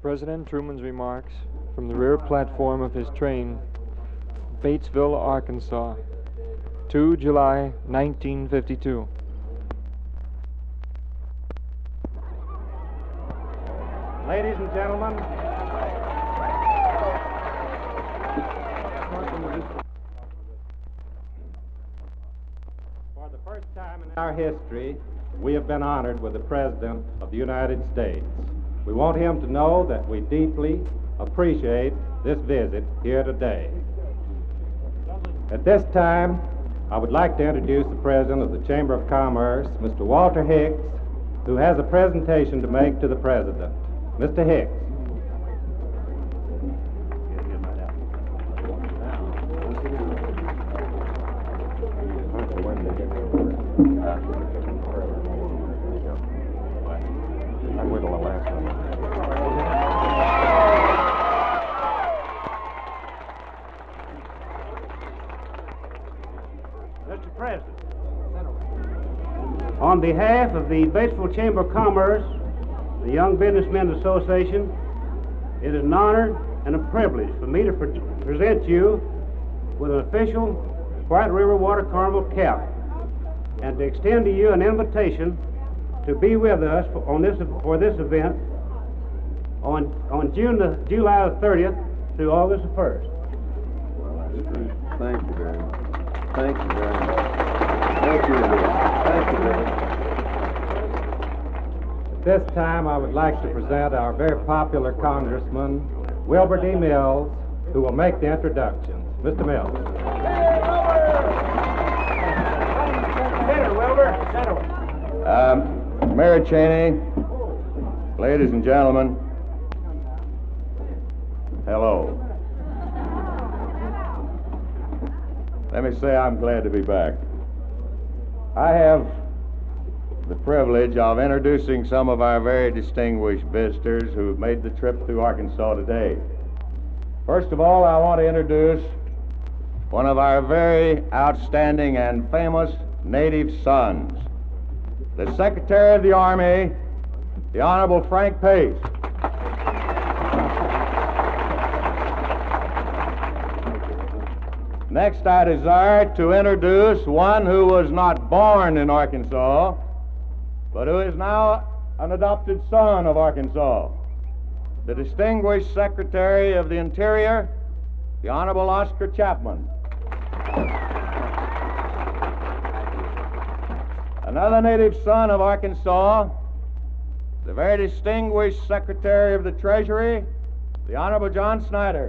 President Truman's remarks from the rear platform of his train, Batesville, Arkansas, 2 July 1952. Ladies and gentlemen, for the first time in our history, we have been honored with the President of the United States. We want him to know that we deeply appreciate this visit here today. At this time, I would like to introduce the President of the Chamber of Commerce, Mr. Walter Hicks, who has a presentation to make to the President. Mr. Hicks. Mr. President, on behalf of the Batesville Chamber of Commerce, the Young Businessmen's Association, it is an honor and a privilege for me to present you with an official White River Water Carnival cap and to extend to you an invitation to be with us for this event on July the 30th through August the 1st. Well, that's great. Thank you very much. Thank you very much. Thank you. Thank you very much. At this time, I would like to present our very popular Congressman, Wilbur D. Mills, who will make the introductions. Mr. Mills. Senator Wilbur, Senator. Mayor Cheney, ladies and gentlemen, hello. Let me say I'm glad to be back. I have the privilege of introducing some of our very distinguished visitors who have made the trip through Arkansas today. First of all, I want to introduce one of our very outstanding and famous native sons, the Secretary of the Army, the Honorable Frank Pace. Next, I desire to introduce one who was not born in Arkansas, but who is now an adopted son of Arkansas, the distinguished Secretary of the Interior, the Honorable Oscar Chapman. Another native son of Arkansas, the very distinguished Secretary of the Treasury, the Honorable John Snyder.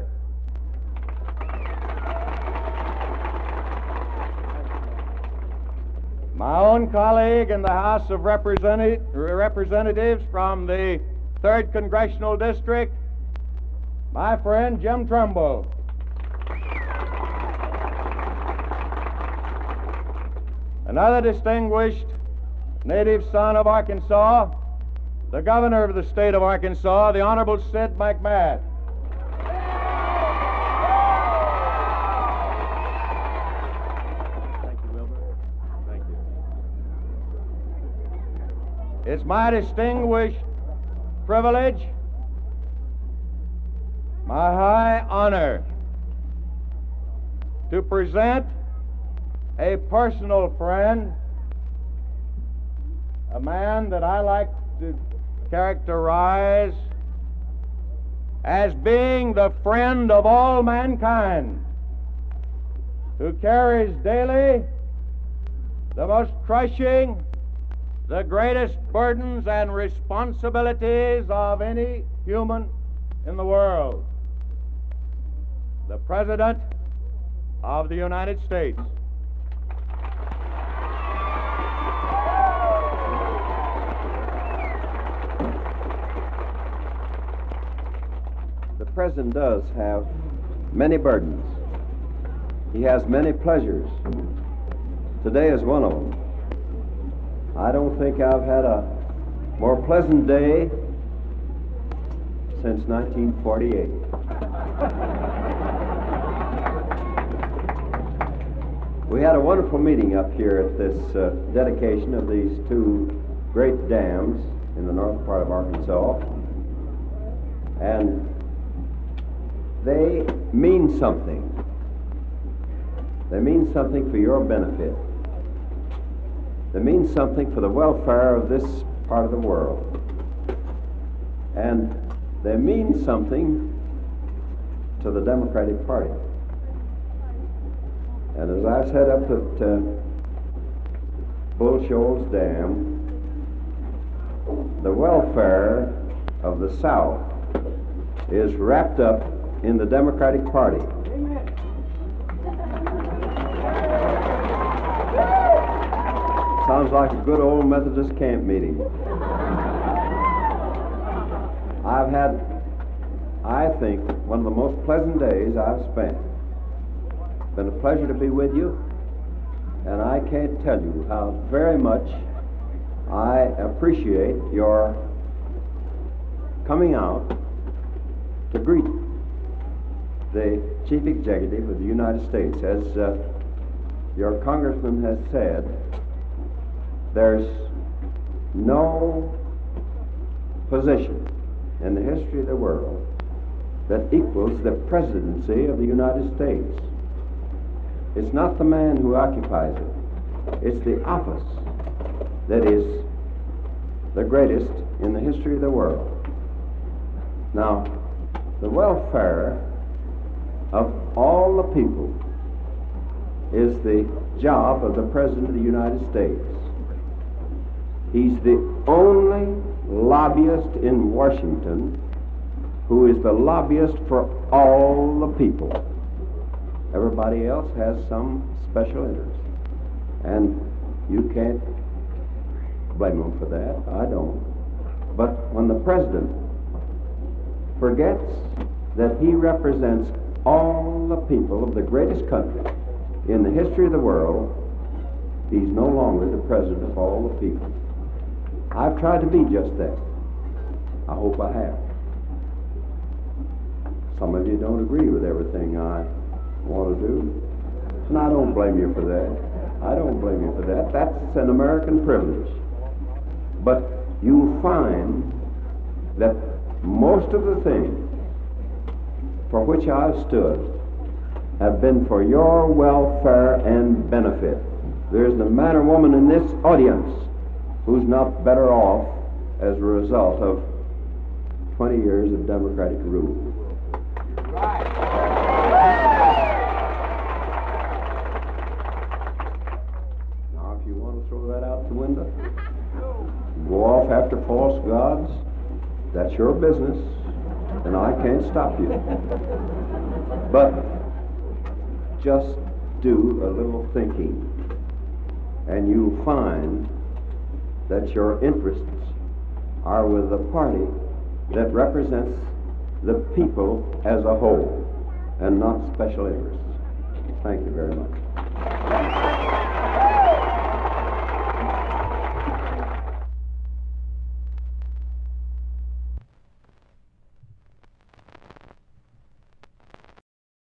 My own colleague in the House of Representatives from the 3rd Congressional District, my friend Jim Trumbo. Another distinguished native son of Arkansas, the Governor of the state of Arkansas, the Honorable Sid McMahon. It's my distinguished privilege, my high honor, to present a personal friend, a man that I like to characterize as being the friend of all mankind, who carries daily the most crushing, the greatest burdens and responsibilities of any human in the world, the President of the United States. The President does have many burdens. He has many pleasures. Today is one of them. I don't think I've had a more pleasant day since 1948. We had a wonderful meeting up here at this dedication of these two great dams in the north part of Arkansas. And they mean something. They mean something for your benefit. They mean something for the welfare of this part of the world. And they mean something to the Democratic Party. And as I said up at Bull Shoals Dam, the welfare of the South is wrapped up in the Democratic Party. Sounds like a good old Methodist camp meeting. I've had, I think, one of the most pleasant days I've spent. It's been a pleasure to be with you, and I can't tell you how very much I appreciate your coming out to greet the Chief Executive of the United States. As your congressman has said, there's no position in the history of the world that equals the presidency of the United States. It's not the man who occupies it. It's the office that is the greatest in the history of the world. Now, the welfare of all the people is the job of the President of the United States. He's the only lobbyist in Washington who is the lobbyist for all the people. Everybody else has some special interest. And you can't blame them for that. I don't. But when the President forgets that he represents all the people of the greatest country in the history of the world, he's no longer the President of all the people. I've tried to be just that. I hope I have. Some of you don't agree with everything I want to do, and I don't blame you for that. I don't blame you for that. That's an American privilege. But you'll find that most of the things for which I've stood have been for your welfare and benefit. There isn't a man or woman in this audience who's not better off as a result of 20 years of Democratic rule. Now, if you want to throw that out the window, go off after false gods, that's your business, and I can't stop you. But just do a little thinking, and you'll find that your interests are with the party that represents the people as a whole, and not special interests. Thank you very much.